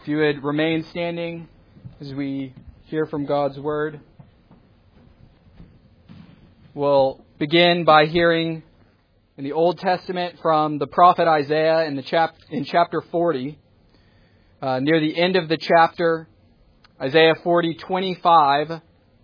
If you would remain standing as we hear from God's Word. We'll begin by hearing in the Old Testament from the prophet Isaiah in chapter 40. Near the end of the chapter, Isaiah 40:25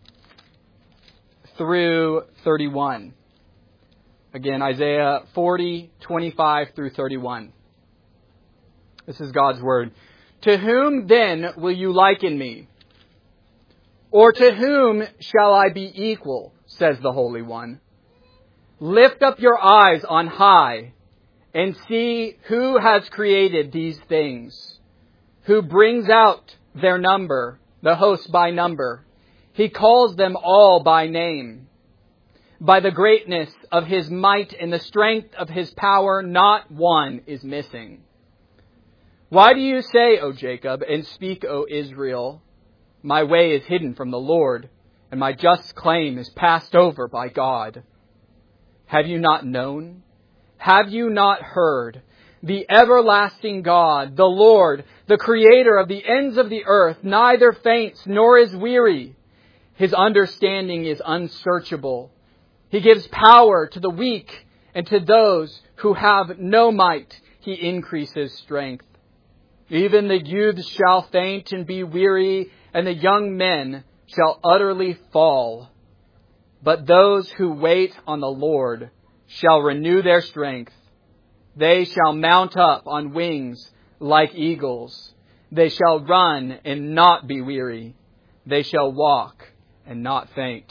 through 31. Again, Isaiah 40:25 through 31. This is God's Word. To whom then will you liken me? Or to whom shall I be equal, says the Holy One. Lift up your eyes on high and see who has created these things, who brings out their number, the host by number. He calls them all by name. By the greatness of His might and the strength of His power, not one is missing. Why do you say, O Jacob, and speak, O Israel, my way is hidden from the Lord, and my just claim is passed over by God? Have you not known? Have you not heard? The everlasting God, the Lord, the Creator of the ends of the earth, neither faints nor is weary. His understanding is unsearchable. He gives power to the weak, and to those who have no might, He increases strength. Even the youths shall faint and be weary, and the young men shall utterly fall. But those who wait on the Lord shall renew their strength. They shall mount up on wings like eagles. They shall run and not be weary. They shall walk and not faint.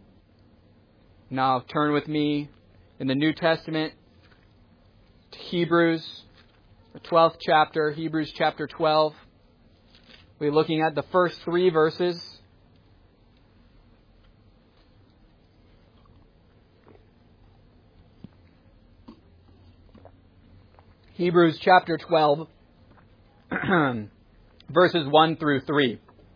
Now turn with me in the New Testament to Hebrews, the 12th chapter, Hebrews chapter 12. We're looking at the first 3 verses. Hebrews chapter 12, verses 1 through 3.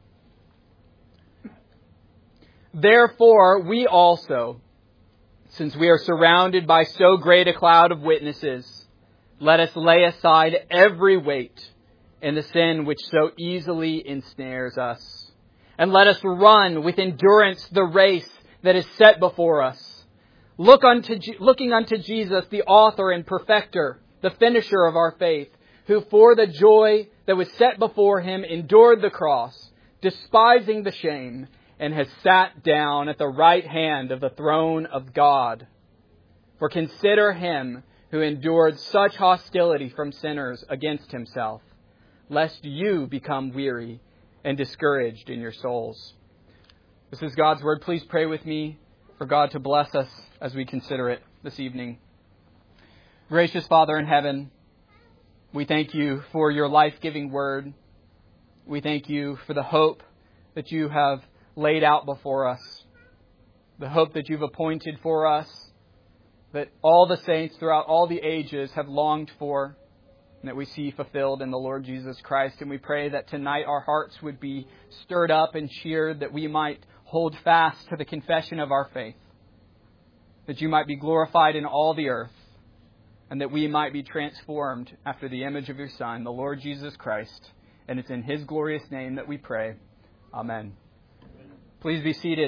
Therefore, we also, since we are surrounded by so great a cloud of witnesses, let us lay aside every weight and the sin which so easily ensnares us. And let us run with endurance the race that is set before us. Looking unto Jesus, the author and perfecter, the finisher of our faith, who for the joy that was set before Him endured the cross, despising the shame, and has sat down at the right hand of the throne of God. For consider Him who endured such hostility from sinners against Himself, lest you become weary and discouraged in your souls. This is God's Word. Please pray with me for God to bless us as we consider it this evening. Gracious Father in heaven, we thank You for Your life-giving Word. We thank You for the hope that You have laid out before us, the hope that You've appointed for us, that all the saints throughout all the ages have longed for, and that we see fulfilled in the Lord Jesus Christ. And we pray that tonight our hearts would be stirred up and cheered, that we might hold fast to the confession of our faith, that You might be glorified in all the earth, and that we might be transformed after the image of Your Son, the Lord Jesus Christ. And it's in His glorious name that we pray. Amen. Please be seated.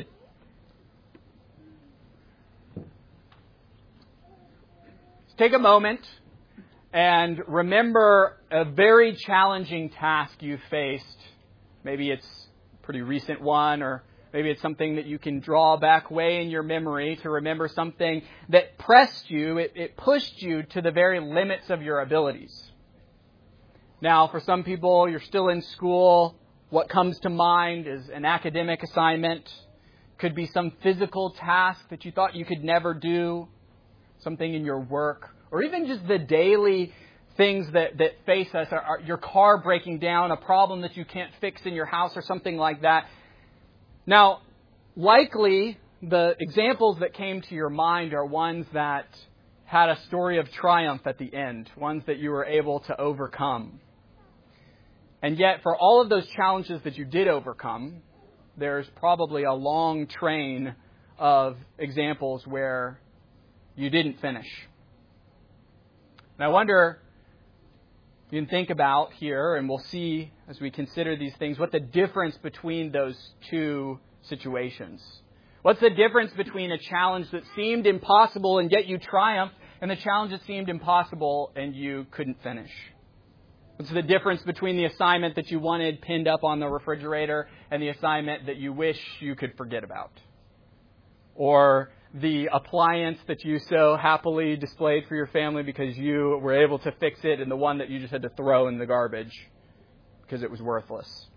Take a moment and remember a very challenging task you faced. Maybe it's a pretty recent one, or maybe it's something that you can draw back way in your memory to remember something that pressed you. It pushed you to the very limits of your abilities. Now, for some people, you're still in school. What comes to mind is an academic assignment. Could be some physical task that you thought you could never do. Something in your work, or even just the daily things that face us, are your car breaking down, a problem that you can't fix in your house, or something like that. Now, likely the examples that came to your mind are ones that had a story of triumph at the end, ones that you were able to overcome. And yet, for all of those challenges that you did overcome, there's probably a long train of examples where you didn't finish. And I wonder, You can think about here, and we'll see as we consider these things, what the difference between those two situations. What's the difference between a challenge that seemed impossible and yet you triumphed, and the challenge that seemed impossible and you couldn't finish? What's the difference between the assignment that you wanted pinned up on the refrigerator and the assignment that you wish you could forget about? Or the appliance that you so happily displayed for your family because you were able to fix it, and the one that you just had to throw in the garbage because it was worthless.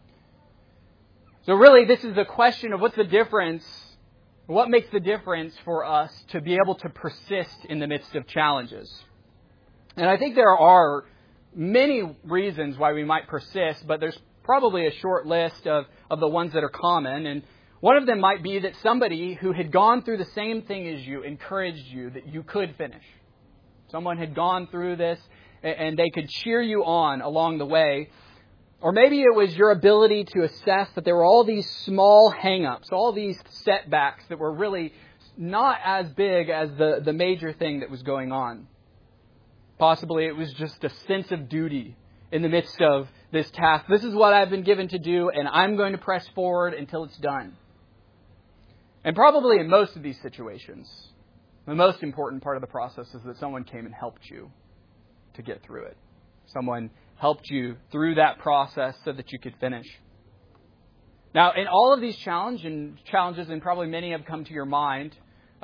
So really, this is the question of what's the difference, what makes the difference for us to be able to persist in the midst of challenges. And I think there are many reasons why we might persist, but there's probably a short list of the ones that are common. And one of them might be that somebody who had gone through the same thing as you encouraged you that you could finish. Someone had gone through this and they could cheer you on along the way. Or maybe it was your ability to assess that there were all these small hang-ups, all these setbacks that were really not as big as the major thing that was going on. Possibly it was just a sense of duty in the midst of this task. This is what I've been given to do, and I'm going to press forward until it's done. And probably in most of these situations, the most important part of the process is that someone came and helped you to get through it. Someone helped you through that process so that you could finish. Now, in all of these challenges, and probably many have come to your mind,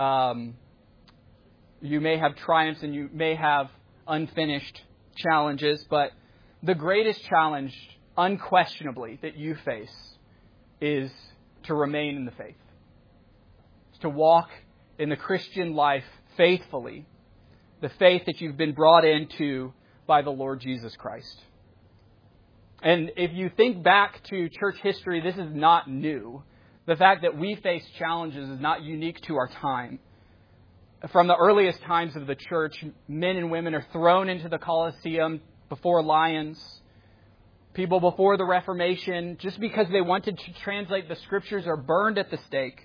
you may have triumphs and you may have unfinished challenges, but the greatest challenge, unquestionably, that you face is to remain in the faith. It's to walk in the Christian life faithfully, the faith that you've been brought into by the Lord Jesus Christ. And if you think back to church history, this is not new. The fact that we face challenges is not unique to our time. From the earliest times of the church, men and women are thrown into the Colosseum before lions. People before the Reformation, just because they wanted to translate the Scriptures, are burned at the stake.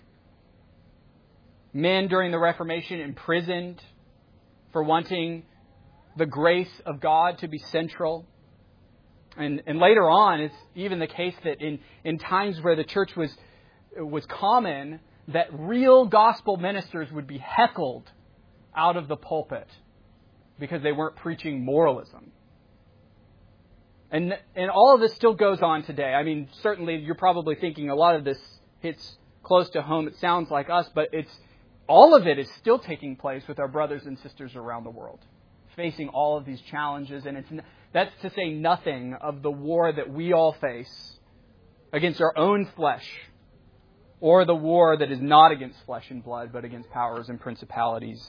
Men during the Reformation imprisoned for wanting the grace of God to be central. And later on, it's even the case that in times where the church was common, that real gospel ministers would be heckled out of the pulpit because they weren't preaching moralism. And all of this still goes on today. I mean, certainly you're probably thinking a lot of this hits close to home. It sounds like us, but all of it is still taking place with our brothers and sisters around the world, facing all of these challenges. And that's to say nothing of the war that we all face against our own flesh, or the war that is not against flesh and blood, but against powers and principalities.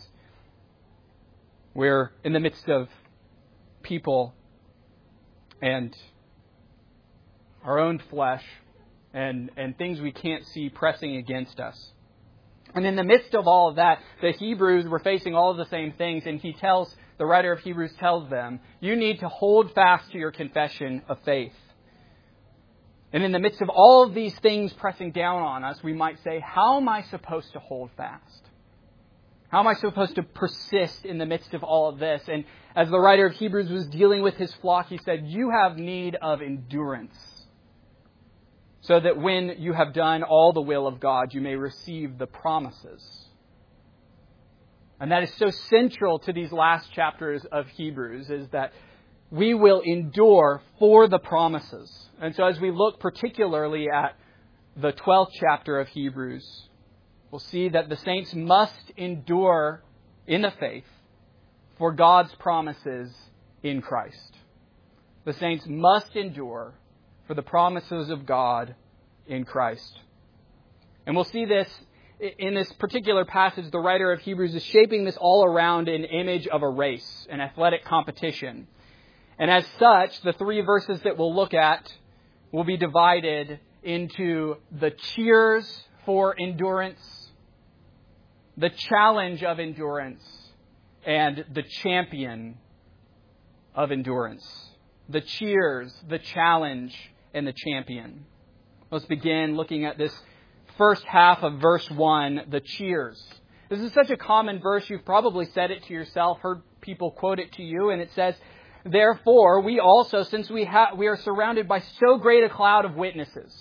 We're in the midst of people and our own flesh and things we can't see pressing against us. And in the midst of all of that, the Hebrews were facing all of the same things, and the writer of Hebrews tells them, you need to hold fast to your confession of faith. And in the midst of all of these things pressing down on us, we might say, how am I supposed to hold fast? How am I supposed to persist in the midst of all of this? And as the writer of Hebrews was dealing with his flock, he said, you have need of endurance, so that when you have done all the will of God, you may receive the promises. And that is so central to these last chapters of Hebrews, is that we will endure for the promises. And so as we look particularly at the 12th chapter of Hebrews, we'll see that the saints must endure in the faith for God's promises in Christ. The saints must endure for the promises of God in Christ. And we'll see this in this particular passage. The writer of Hebrews is shaping this all around an image of a race, an athletic competition. And as such, the three verses that we'll look at will be divided into the cheers for endurance, the challenge of endurance, and the champion of endurance. The cheers, the challenge, and the champion. Let's begin looking at this first half of verse 1, the cheers. This is such a common verse, you've probably said it to yourself, heard people quote it to you, and it says, therefore, we also, since we are surrounded by so great a cloud of witnesses.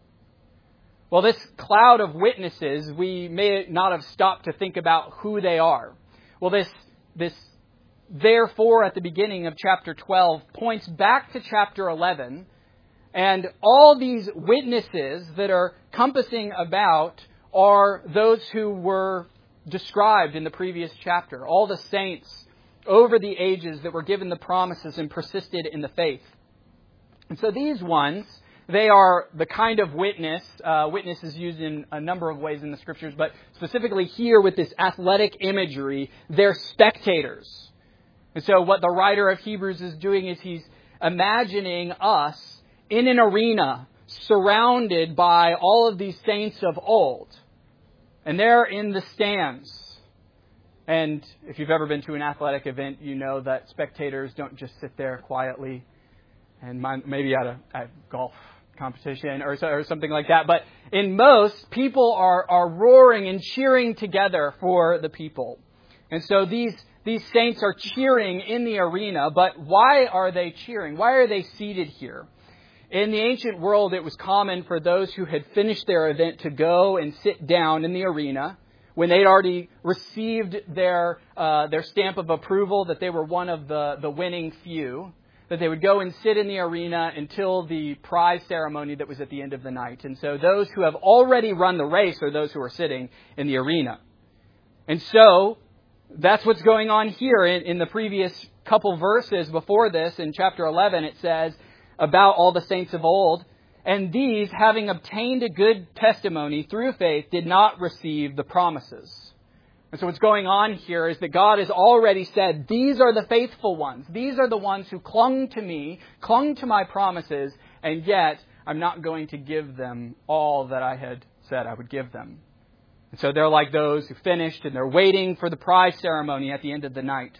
Well, this cloud of witnesses, we may not have stopped to think about who they are. Well, this therefore at the beginning of chapter 12 points back to chapter 11. And all these witnesses that are compassing about are those who were described in the previous chapter. All the saints over the ages that were given the promises and persisted in the faith. And so these ones, they are the kind of witness. Witness is used in a number of ways in the Scriptures, but specifically here with this athletic imagery, they're spectators. And so what the writer of Hebrews is doing is he's imagining us in an arena surrounded by all of these saints of old. And they're in the stands. And if you've ever been to an athletic event, you know that spectators don't just sit there quietly and maybe at a golf competition or something like that. But in most, people are roaring and cheering together for the people. And so these saints are cheering in the arena. But why are they cheering? Why are they seated here? In the ancient world, it was common for those who had finished their event to go and sit down in the arena when they'd already received their stamp of approval that they were one of the winning few, that they would go and sit in the arena until the prize ceremony that was at the end of the night. And so those who have already run the race are those who are sitting in the arena. And so that's what's going on here in the previous couple verses before this. In chapter 11, it says about all the saints of old, and these, having obtained a good testimony through faith, did not receive the promises. And so what's going on here is that God has already said, these are the faithful ones. These are the ones who clung to me, clung to my promises, and yet I'm not going to give them all that I had said I would give them. And so they're like those who finished, and they're waiting for the prize ceremony at the end of the night.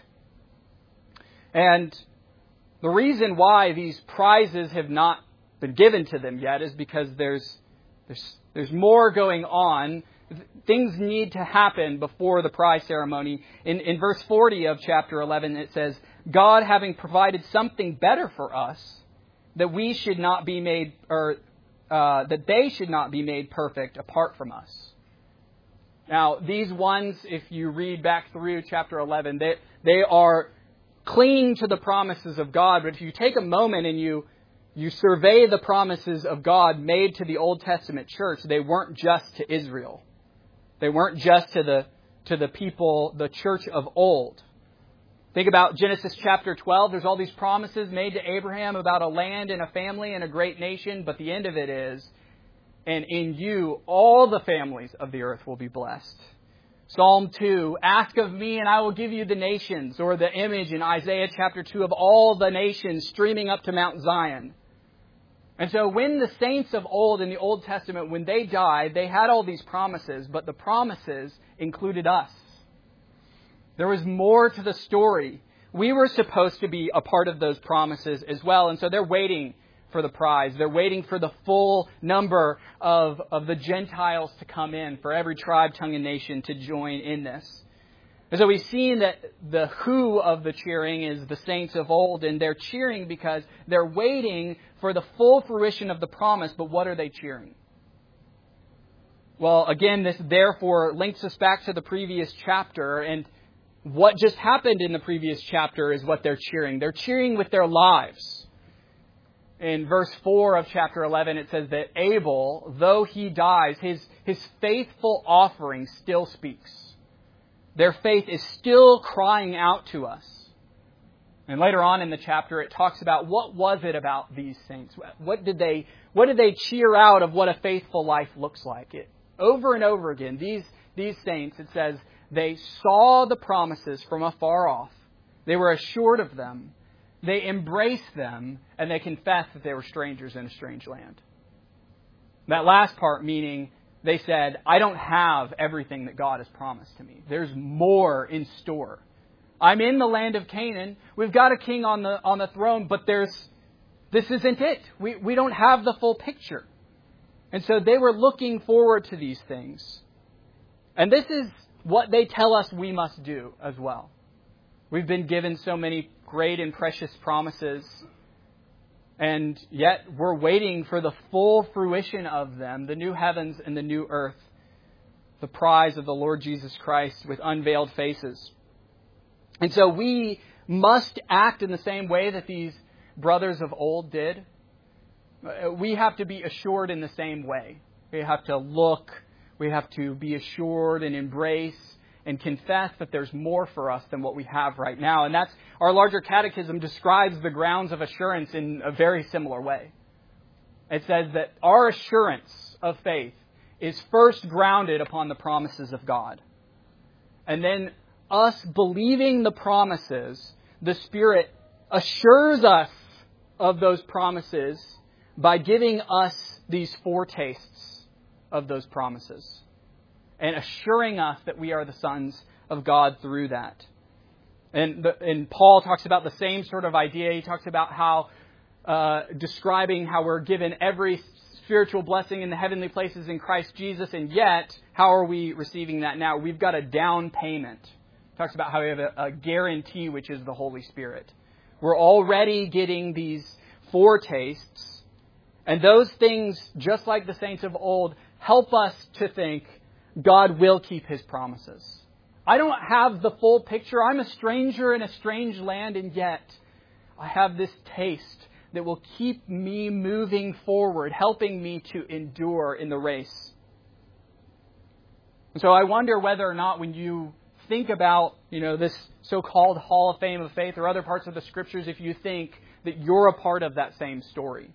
And the reason why these prizes have not been given to them yet is because there's more going on. Things need to happen before the prize ceremony. In verse 40 of chapter 11, it says, God having provided something better for us, that we should not be made, that they should not be made perfect apart from us. Now, these ones, if you read back through chapter 11, they are clinging to the promises of God. But if you take a moment and you survey the promises of God made to the Old Testament church, they weren't just to Israel. They weren't just to the people, the church of old. Think about Genesis chapter 12. There's all these promises made to Abraham about a land and a family and a great nation. But the end of it is, and in you all the families of the earth will be blessed. Psalm 2, ask of me and I will give you the nations, or the image in Isaiah chapter 2 of all the nations streaming up to Mount Zion. And so when the saints of old in the Old Testament, when they died, they had all these promises, but the promises included us. There was more to the story. We were supposed to be a part of those promises as well. And so they're waiting for the prize. They're waiting for the full number of the Gentiles to come in, for every tribe, tongue, and nation to join in this. And so we've seen that the who of the cheering is the saints of old, and they're cheering because they're waiting for the full fruition of the promise. But what are they cheering? Well, again, this therefore links us back to the previous chapter, and what just happened in the previous chapter is what they're cheering. They're cheering with their lives. In verse 4 of chapter 11, it says that Abel, though he dies, his faithful offering still speaks. Their faith is still crying out to us. And later on in the chapter, it talks about what was it about these saints? What did they cheer out of what a faithful life looks like? Over and over again, these saints, it says, they saw the promises from afar off. They were assured of them. They embraced them, and they confessed that they were strangers in a strange land. That last part meaning they said, I don't have everything that God has promised to me. There's more in store. I'm in the land of Canaan. We've got a king on the throne, but this isn't it. We don't have the full picture. And so they were looking forward to these things. And this is what they tell us we must do as well. We've been given so many great and precious promises, and yet we're waiting for the full fruition of them, the new heavens and the new earth, the prize of the Lord Jesus Christ with unveiled faces. And so we must act in the same way that these brothers of old did. We have to be assured in the same way. We have to look, we have to be assured and embrace and confess that there's more for us than what we have right now. And that's our larger catechism describes the grounds of assurance in a very similar way. It says that our assurance of faith is first grounded upon the promises of God. And then us believing the promises, the Spirit assures us of those promises by giving us these foretastes of those promises and assuring us that we are the sons of God through that. And Paul talks about the same sort of idea. He talks about how, describing how we're given every spiritual blessing in the heavenly places in Christ Jesus, and yet, how are we receiving that now? We've got a down payment. He talks about how we have a guarantee, which is the Holy Spirit. We're already getting these foretastes, and those things, just like the saints of old, help us to think God will keep His promises. I don't have the full picture. I'm a stranger in a strange land, and yet I have this taste that will keep me moving forward, helping me to endure in the race. And so I wonder whether or not when you think about, this so-called Hall of Fame of Faith or other parts of the Scriptures, if you think that you're a part of that same story.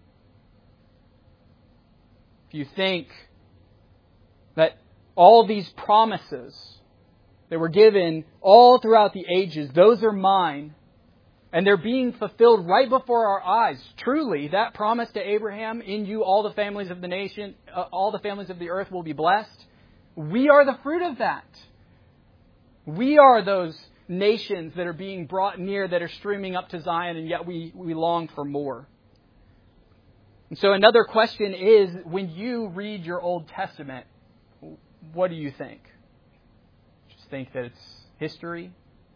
If you think that all these promises that were given all throughout the ages, those are mine, and they're being fulfilled right before our eyes. Truly, that promise to Abraham, in you all the families of the nation, all the families of the earth will be blessed. We are the fruit of that. We are those nations that are being brought near, that are streaming up to Zion, and yet we long for more. And so another question is, when you read your Old Testament, what do you think? Just think that it's history?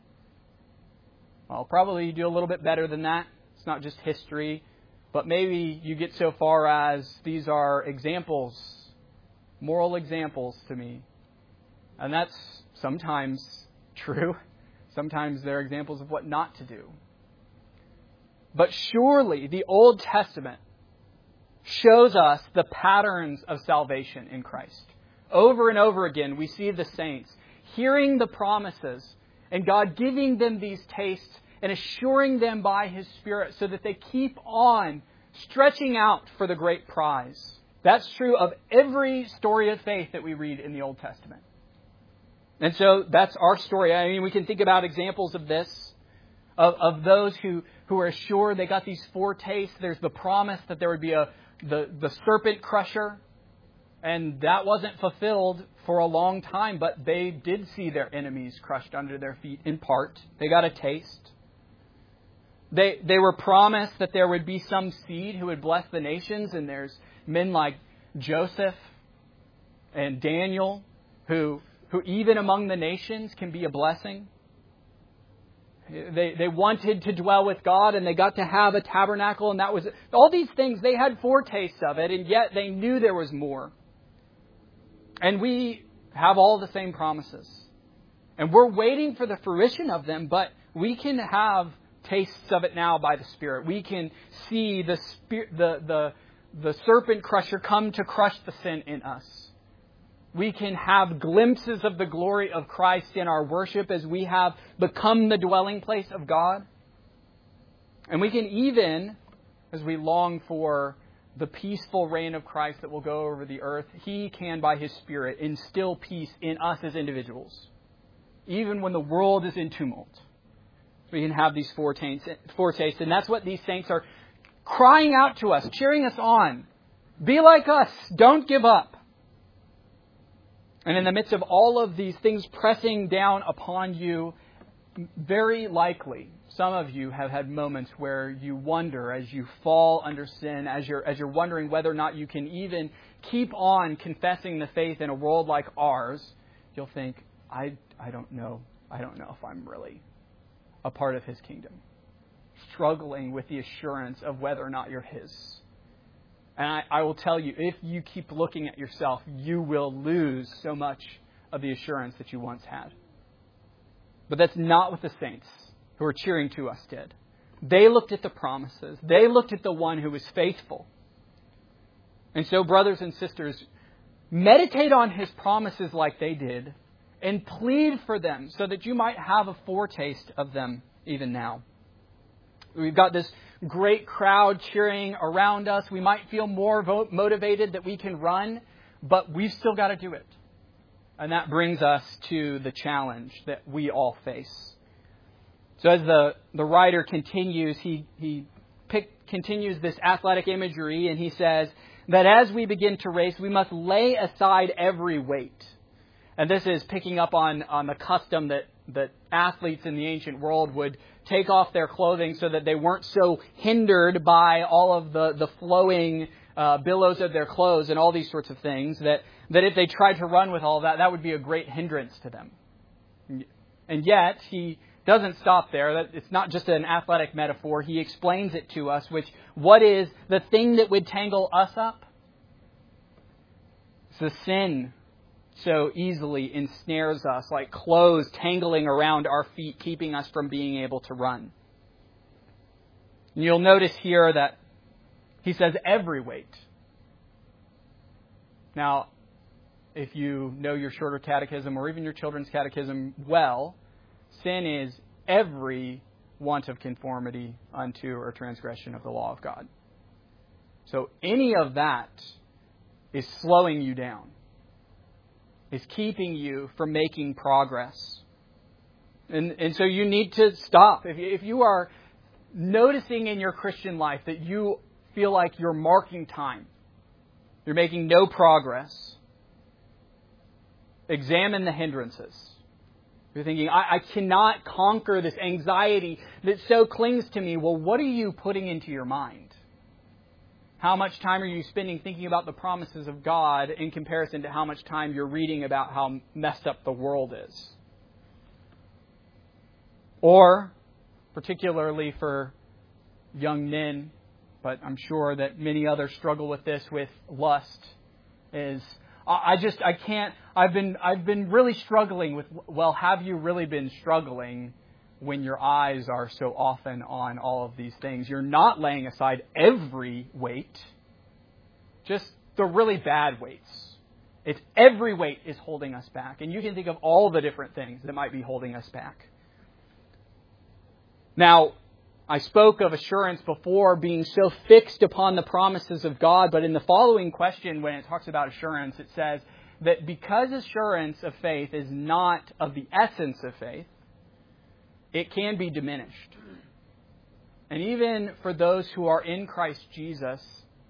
Well, probably you do a little bit better than that. It's not just history, but maybe you get so far as these are examples, moral examples to me. And that's sometimes true. Sometimes they're examples of what not to do. But surely the Old Testament shows us the patterns of salvation in Christ. Over and over again, we see the saints hearing the promises and God giving them these tastes and assuring them by His Spirit so that they keep on stretching out for the great prize. That's true of every story of faith that we read in the Old Testament. And so that's our story. I mean, we can think about examples of this, of those who are assured. They got these foretastes. There's the promise that there would be the serpent crusher. And that wasn't fulfilled for a long time, but they did see their enemies crushed under their feet in part. They got a taste. They were promised that there would be some seed who would bless the nations, and there's men like Joseph and Daniel who even among the nations can be a blessing. They wanted to dwell with God, and they got to have a tabernacle, and that was all these things. They had foretastes of it, and yet they knew there was more. And we have all the same promises. And we're waiting for the fruition of them, but we can have tastes of it now by the Spirit. We can see the serpent crusher come to crush the sin in us. We can have glimpses of the glory of Christ in our worship as we have become the dwelling place of God. And we can even, as we long for the peaceful reign of Christ that will go over the earth, He can, by His Spirit, instill peace in us as individuals, even when the world is in tumult. We can have these foretastes, and that's what these saints are crying out to us, cheering us on. Be like us. Don't give up. And in the midst of all of these things pressing down upon you, very likely, some of you have had moments where you wonder as you fall under sin, as you're wondering whether or not you can even keep on confessing the faith in a world like ours. You'll think, I don't know. I don't know if I'm really a part of His kingdom. Struggling with the assurance of whether or not you're His. And I will tell you, if you keep looking at yourself, you will lose so much of the assurance that you once had. But that's not what the saints who are cheering to us did. They looked at the promises. They looked at the one who was faithful. And so, brothers and sisters, meditate on His promises like they did and plead for them so that you might have a foretaste of them even now. We've got this great crowd cheering around us. We might feel more motivated that we can run, but we've still got to do it. And that brings us to the challenge that we all face. So as the writer continues, he continues this athletic imagery, and he says that as we begin to race, we must lay aside every weight. And this is picking up on the custom that athletes in the ancient world would take off their clothing so that they weren't so hindered by all of the flowing billows of their clothes and all these sorts of things, that if they tried to run with all that would be a great hindrance to them. And yet, he doesn't stop there. It's not just an athletic metaphor. He explains it to us, what is the thing that would tangle us up? It's the sin so easily ensnares us, like clothes tangling around our feet, keeping us from being able to run. And you'll notice here that he says every weight. Now, if you know your shorter catechism or even your children's catechism well, sin is every want of conformity unto or transgression of the law of God. So any of that is slowing you down, is keeping you from making progress. And so you need to stop. If you are noticing in your Christian life that you feel like you're marking time, you're making no progress, examine the hindrances. You're thinking, I cannot conquer this anxiety that so clings to me. Well, what are you putting into your mind? How much time are you spending thinking about the promises of God in comparison to how much time you're reading about how messed up the world is? Or, particularly for young men, but I'm sure that many others struggle with this, with lust, is I can't. I've been really struggling with. Well, have you really been struggling when your eyes are so often on all of these things? You're not laying aside every weight, just the really bad weights. It's every weight is holding us back, and you can think of all the different things that might be holding us back. Now, I spoke of assurance before being so fixed upon the promises of God, but in the following question, when it talks about assurance, it says that because assurance of faith is not of the essence of faith, it can be diminished. And even for those who are in Christ Jesus,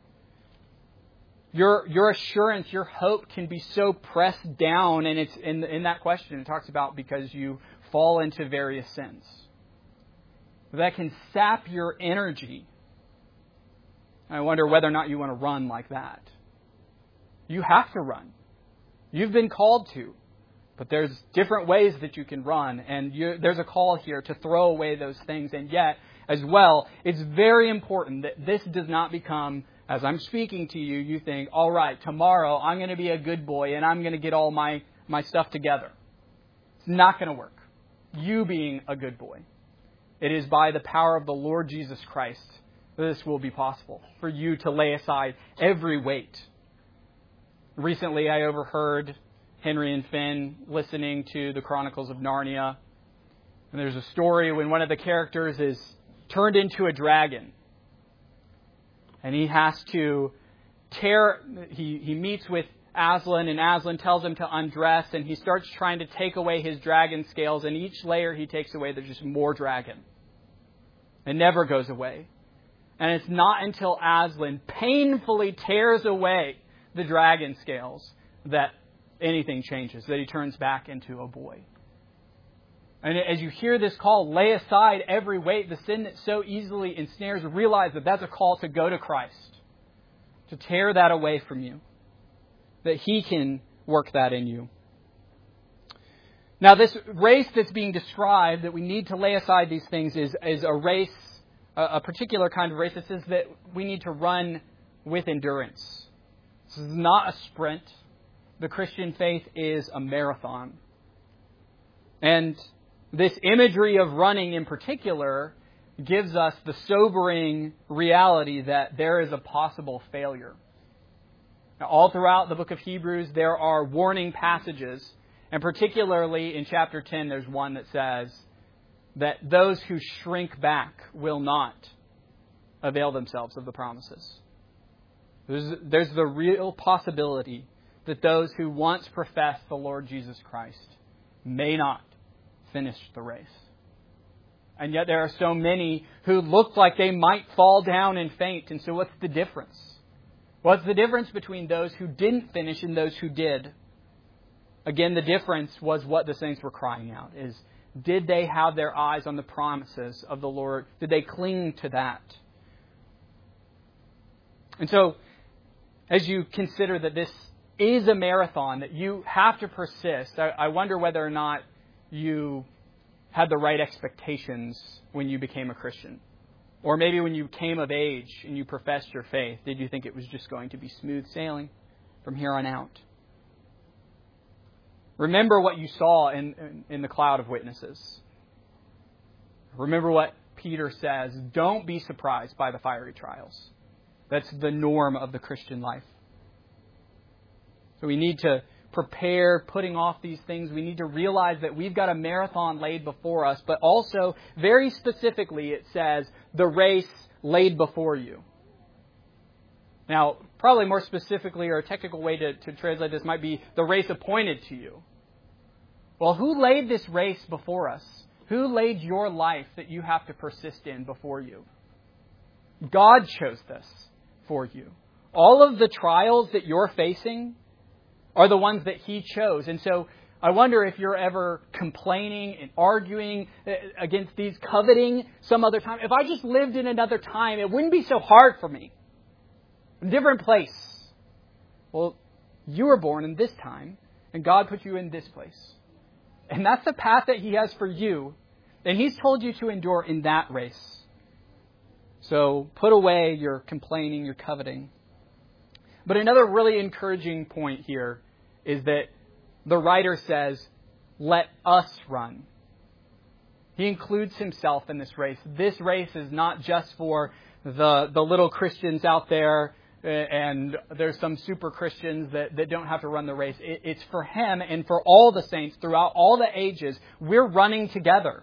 your assurance, your hope can be so pressed down, and it's in that question, it talks about because you fall into various sins. That can sap your energy. I wonder whether or not you want to run like that. You have to run. You've been called to. But there's different ways that you can run. And there's a call here to throw away those things. And yet, as well, it's very important that this does not become, as I'm speaking to you, you think, all right, tomorrow I'm going to be a good boy and I'm going to get all my stuff together. It's not going to work. You being a good boy. It is by the power of the Lord Jesus Christ that this will be possible, for you to lay aside every weight. Recently, I overheard Henry and Finn listening to the Chronicles of Narnia. And there's a story when one of the characters is turned into a dragon. And he has to he meets with Aslan, and Aslan tells him to undress, and he starts trying to take away his dragon scales, and each layer he takes away, there's just more dragon. It never goes away. And it's not until Aslan painfully tears away the dragon scales that anything changes, that he turns back into a boy. And as you hear this call, lay aside every weight, the sin that so easily ensnares, realize that that's a call to go to Christ, to tear that away from you, that He can work that in you. Now, this race that's being described, that we need to lay aside these things, is a race, a particular kind of race. It says that we need to run with endurance. This is not a sprint. The Christian faith is a marathon. And this imagery of running in particular gives us the sobering reality that there is a possible failure. Now, all throughout the book of Hebrews, there are warning passages. And particularly in chapter 10, there's one that says that those who shrink back will not avail themselves of the promises. There's the real possibility that those who once profess the Lord Jesus Christ may not finish the race. And yet there are so many who look like they might fall down and faint. And so what's the difference? What's the difference between those who didn't finish and those who did? Again, the difference was what the saints were crying out, is did they have their eyes on the promises of the Lord? Did they cling to that? And so, as you consider that this is a marathon, that you have to persist, I wonder whether or not you had the right expectations when you became a Christian. Or maybe when you came of age and you professed your faith, did you think it was just going to be smooth sailing from here on out? Remember what you saw in the cloud of witnesses. Remember what Peter says. Don't be surprised by the fiery trials. That's the norm of the Christian life. So we need to prepare putting off these things. We need to realize that we've got a marathon laid before us, but also, very specifically, it says, the race laid before you. Now, probably more specifically, or a technical way to translate this might be the race appointed to you. Well, who laid this race before us? Who laid your life that you have to persist in before you? God chose this for you. All of the trials that you're facing are the ones that He chose. And so I wonder if you're ever complaining and arguing against these, coveting some other time. If I just lived in another time, it wouldn't be so hard for me. A different place. Well, you were born in this time, and God put you in this place. And that's the path that He has for you. And He's told you to endure in that race. So put away your complaining, your coveting. But another really encouraging point here is that the writer says, let us run. He includes himself in this race. This race is not just for the little Christians out there, and there's some super Christians that don't have to run the race. It's for him and for all the saints throughout all the ages. We're running together.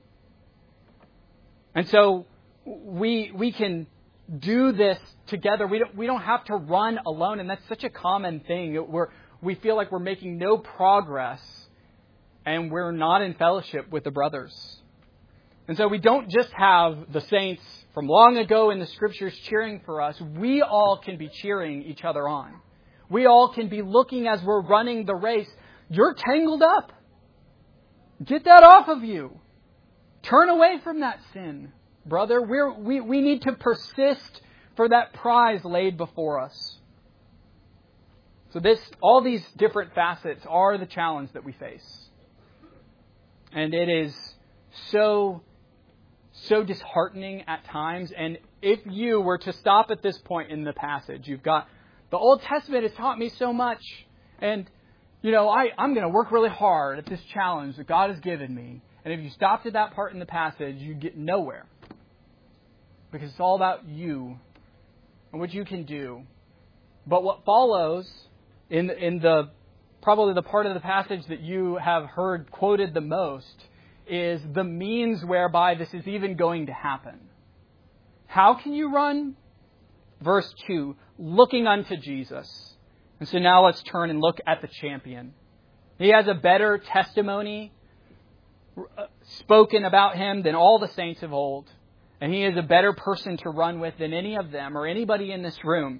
And so we can do this together. We don't have to run alone, and that's such a common thing. We feel like we're making no progress, and we're not in fellowship with the brothers. And so we don't just have the saints from long ago in the Scriptures cheering for us. We all can be cheering each other on. We all can be looking as we're running the race. You're tangled up. Get that off of you. Turn away from that sin, brother. We need to persist for that prize laid before us. So all these different facets are the challenge that we face. And it is so disheartening at times. And if you were to stop at this point in the passage, you've got, the Old Testament has taught me so much. And, I'm going to work really hard at this challenge that God has given me. And if you stopped at that part in the passage, you'd get nowhere. Because it's all about you and what you can do. But what follows in the probably the part of the passage that you have heard quoted the most is the means whereby this is even going to happen. How can you run? Verse 2, looking unto Jesus. And so now let's turn and look at the champion. He has a better testimony spoken about him than all the saints of old. And he is a better person to run with than any of them or anybody in this room.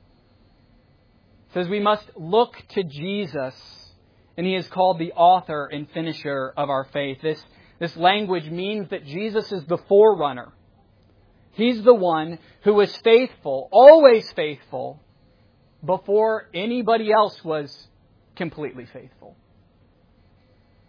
It says we must look to Jesus, and He is called the author and finisher of our faith. This language means that Jesus is the forerunner. He's the one who was faithful, always faithful, before anybody else was completely faithful.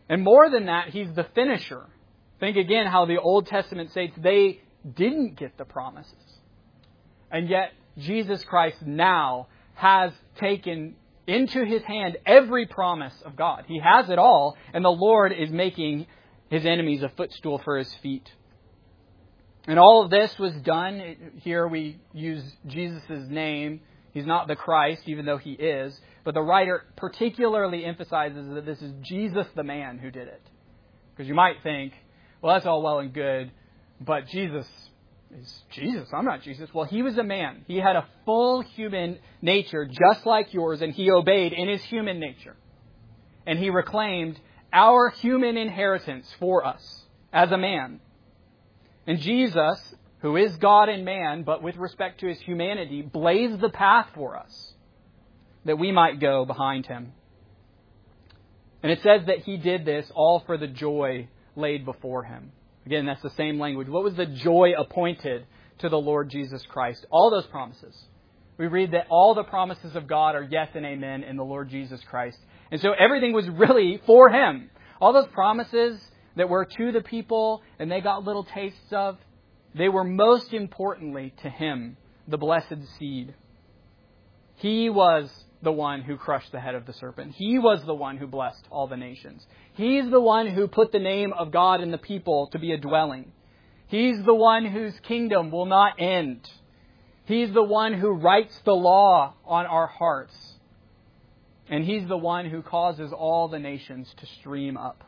And more than that, He's the finisher. Think again how the Old Testament states they didn't get the promises. And yet, Jesus Christ now has taken into His hand every promise of God. He has it all, and the Lord is making His enemies a footstool for His feet. And all of this was done. Here we use Jesus' name. He's not the Christ, even though He is. But the writer particularly emphasizes that this is Jesus the man who did it. Because you might think, well, that's all well and good, but Jesus is Jesus. I'm not Jesus. Well, He was a man. He had a full human nature just like yours, and He obeyed in His human nature. And He reclaimed our human inheritance for us as a man. And Jesus, who is God and man, but with respect to His humanity, blazed the path for us that we might go behind Him. And it says that He did this all for the joy laid before Him. Again, that's the same language. What was the joy appointed to the Lord Jesus Christ? All those promises. We read that all the promises of God are yes and amen in the Lord Jesus Christ. And so everything was really for Him. All those promises that were to the people and they got little tastes of, they were most importantly to Him, the blessed seed. He was the one who crushed the head of the serpent. He was the one who blessed all the nations. He's the one who put the name of God in the people to be a dwelling. He's the one whose kingdom will not end. He's the one who writes the law on our hearts. And He's the one who causes all the nations to stream up.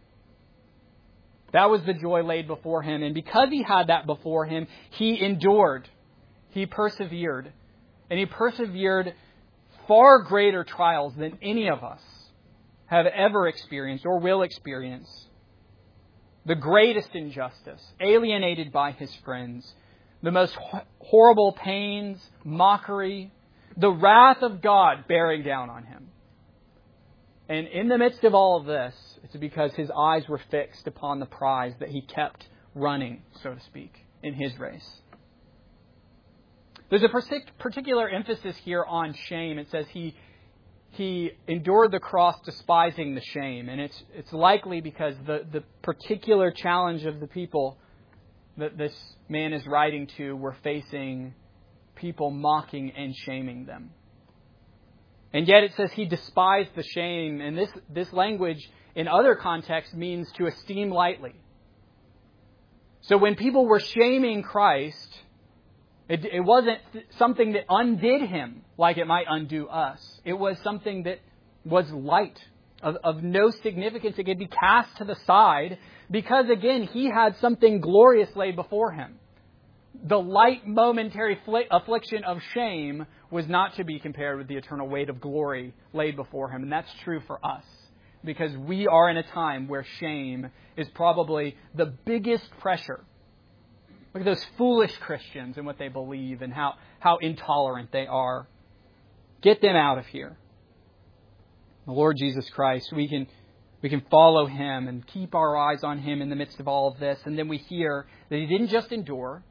That was the joy laid before Him. And because He had that before Him, He endured. He persevered. And He persevered far greater trials than any of us have ever experienced or will experience. The greatest injustice, alienated by His friends, the most horrible pains, mockery, the wrath of God bearing down on Him. And in the midst of all of this, it's because His eyes were fixed upon the prize that He kept running, so to speak, in His race. There's a particular emphasis here on shame. It says He endured the cross despising the shame. And it's likely because the particular challenge of the people that this man is writing to were facing people mocking and shaming them. And yet it says He despised the shame. And this language in other contexts means to esteem lightly. So when people were shaming Christ, it wasn't something that undid Him like it might undo us. It was something that was light, of no significance. It could be cast to the side because, again, He had something glorious laid before Him. The light momentary affliction of shame was not to be compared with the eternal weight of glory laid before Him. And that's true for us because we are in a time where shame is probably the biggest pressure. Look at those foolish Christians and what they believe and how intolerant they are. Get them out of here. The Lord Jesus Christ, we can follow Him and keep our eyes on Him in the midst of all of this. And then we hear that He didn't just endure,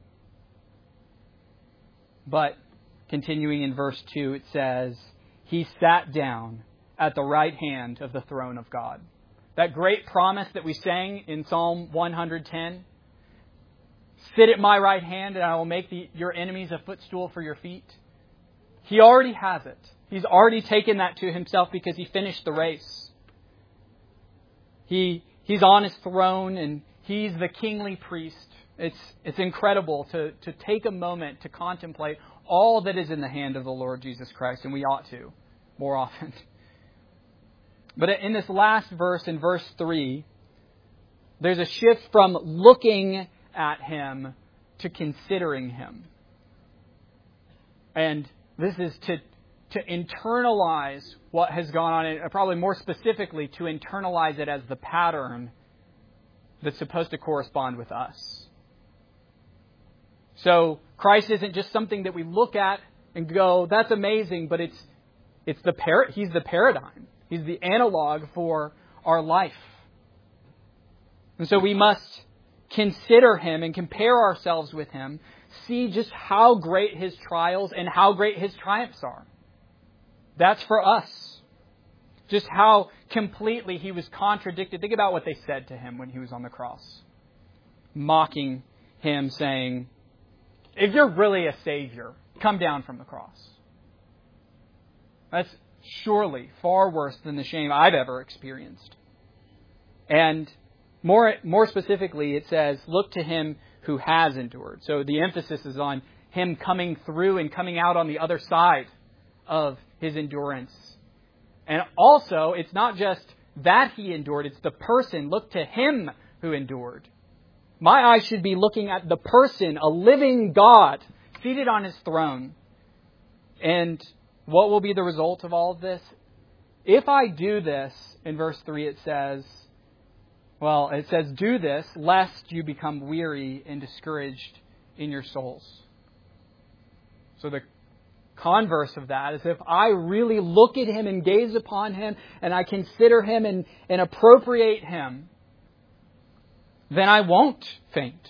but continuing in verse 2, it says, He sat down at the right hand of the throne of God. That great promise that we sang in Psalm 110, sit at my right hand and I will make your enemies a footstool for your feet. He already has it. He's already taken that to Himself because He finished the race. He's on His throne and He's the kingly priest. It's incredible to take a moment to contemplate all that is in the hand of the Lord Jesus Christ, and we ought to more often. But in this last verse, in verse 3, there's a shift from looking at Him to considering Him. And this is to internalize what has gone on, and probably more specifically to internalize it as the pattern that's supposed to correspond with us. So Christ isn't just something that we look at and go, that's amazing, but He's the paradigm. He's the analog for our life. And so we must consider Him and compare ourselves with Him, see just how great His trials and how great His triumphs are. That's for us. Just how completely he was contradicted. Think about what they said to him when he was on the cross. Mocking him, saying, if you're really a Savior, come down from the cross. That's surely far worse than the shame I've ever experienced. And more specifically, it says, look to him who has endured. So the emphasis is on him coming through and coming out on the other side of his endurance. And also, it's not just that he endured, it's the person. Look to him who endured. My eyes should be looking at the person, a living God, seated on his throne. And what will be the result of all of this? If I do this, in verse 3 it says, do this, lest you become weary and discouraged in your souls. So the converse of that is if I really look at him and gaze upon him and I consider him and appropriate him, then I won't faint.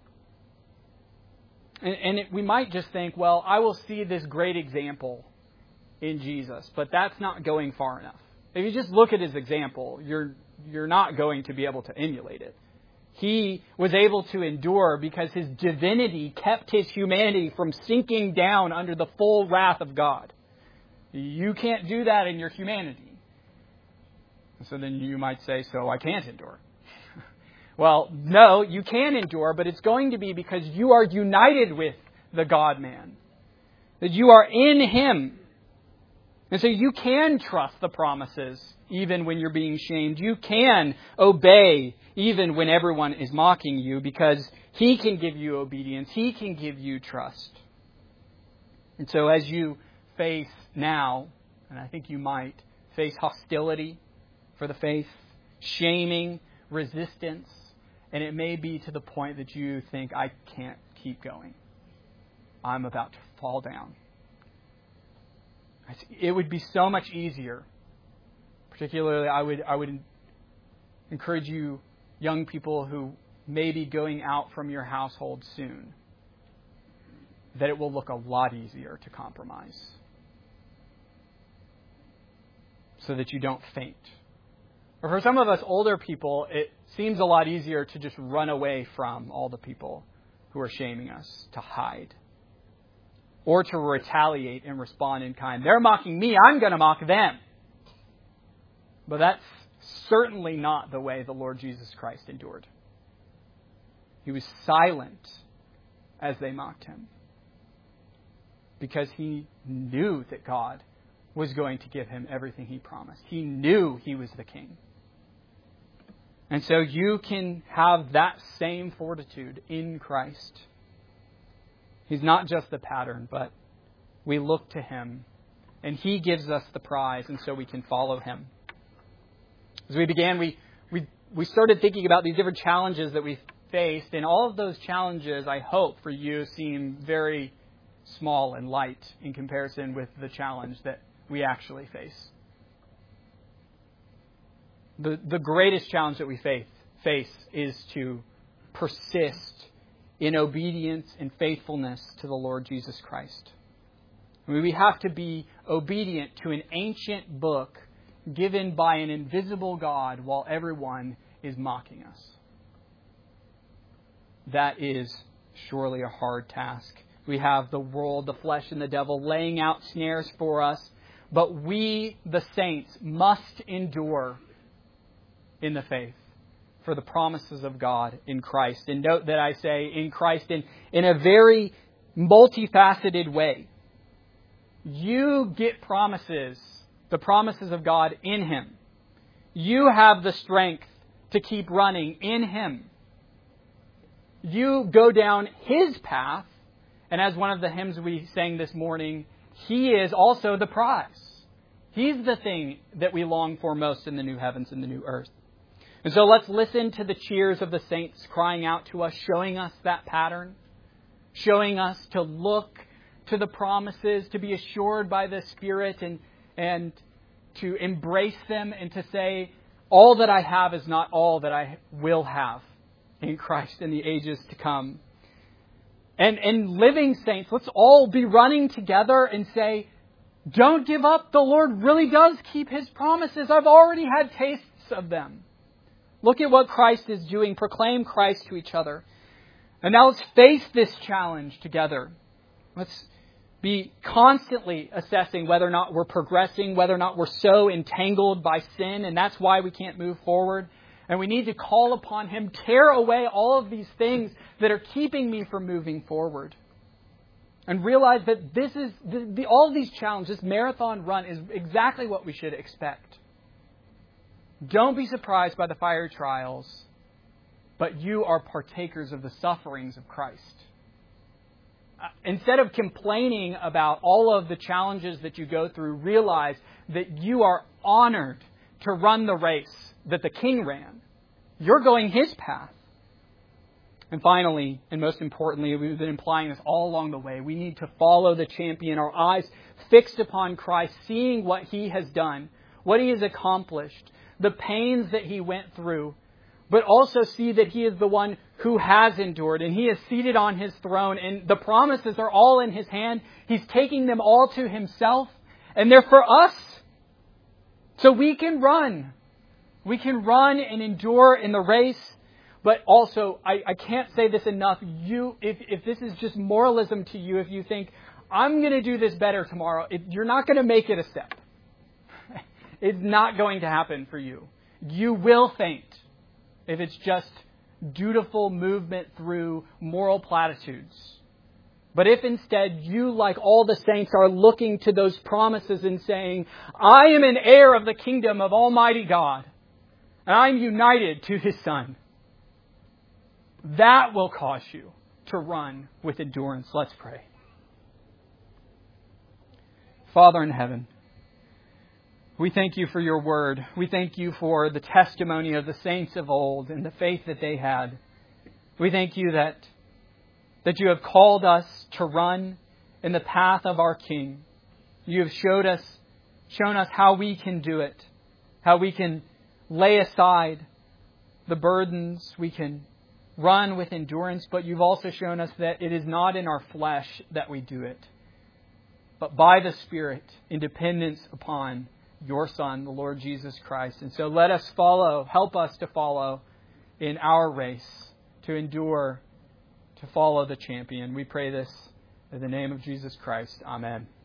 And we might just think, well, I will see this great example in Jesus, but that's not going far enough. If you just look at his example, you're not going to be able to emulate it. He was able to endure because his divinity kept his humanity from sinking down under the full wrath of God. You can't do that in your humanity. So then you might say, so I can't endure. Well, no, you can endure, but it's going to be because you are united with the God-man. That you are in him. And so you can trust the promises even when you're being shamed. You can obey even when everyone is mocking you because he can give you obedience. He can give you trust. And so as you face now, and I think you might face hostility for the faith, shaming, resistance, and it may be to the point that you think, I can't keep going. I'm about to fall down. It would be so much easier. Particularly, I would encourage you, young people who may be going out from your household soon, that it will look a lot easier to compromise so that you don't faint. Or for some of us older people, it seems a lot easier to just run away from all the people who are shaming us, to hide. Or to retaliate and respond in kind. They're mocking me, I'm going to mock them. But that's certainly not the way the Lord Jesus Christ endured. He was silent as they mocked him. Because he knew that God was going to give him everything he promised. He knew he was the king. And so you can have that same fortitude in Christ. He's not just the pattern, but we look to him. And he gives us the prize, and so we can follow him. As we began, we started thinking about these different challenges that we faced. And all of those challenges, I hope, for you seem very small and light in comparison with the challenge that we actually face. The greatest challenge that we face is to persist in obedience and faithfulness to the Lord Jesus Christ. We have to be obedient to an ancient book given by an invisible God while everyone is mocking us. That is surely a hard task. We have the world, the flesh, and the devil laying out snares for us, but we, the saints, must endure in the faith for the promises of God in Christ. And note that I say in Christ in a very multifaceted way. You get promises, the promises of God in him. You have the strength to keep running in him. You go down his path, and as one of the hymns we sang this morning, he is also the prize. He's the thing that we long for most in the new heavens and the new earth. And so let's listen to the cheers of the saints crying out to us, showing us that pattern, showing us to look to the promises, to be assured by the Spirit and to embrace them and to say, all that I have is not all that I will have in Christ in the ages to come. And living saints, let's all be running together and say, Don't give up. The Lord really does keep His promises. I've already had tastes of them. Look at what Christ is doing. Proclaim Christ to each other. And now let's face this challenge together. Let's be constantly assessing whether or not we're progressing, whether or not we're so entangled by sin, and that's why we can't move forward. And we need to call upon Him, tear away all of these things that are keeping me from moving forward. And realize that this is all of these challenges, this marathon run is exactly what we should expect. Don't be surprised by the fiery trials, but you are partakers of the sufferings of Christ. Instead of complaining about all of the challenges that you go through, realize that you are honored to run the race that the King ran. You're going His path. And finally, and most importantly, we've been implying this all along the way, we need to follow the champion, our eyes fixed upon Christ, seeing what He has done, what He has accomplished, the pains that He went through, but also see that He is the one who has endured, and He is seated on His throne, and the promises are all in His hand. He's taking them all to Himself, and they're for us. So we can run. We can run and endure in the race. But also, I can't say this enough. If this is just moralism to you, if you think, I'm going to do this better tomorrow, you're not going to make it a step. It's not going to happen for you. You will faint if it's just dutiful movement through moral platitudes. But if instead you, like all the saints, are looking to those promises and saying, I am an heir of the kingdom of Almighty God, and I'm united to His Son, that will cause you to run with endurance. Let's pray. Father in heaven, we thank You for Your word. We thank You for the testimony of the saints of old and the faith that they had. We thank You that You have called us to run in the path of our King. You have shown us how we can do it, how we can lay aside the burdens, we can run with endurance, but You've also shown us that it is not in our flesh that we do it, but by the Spirit, in dependence upon Your Son, the Lord Jesus Christ. And so let us help us to follow in our race, to endure, to follow the champion. We pray this in the name of Jesus Christ. Amen.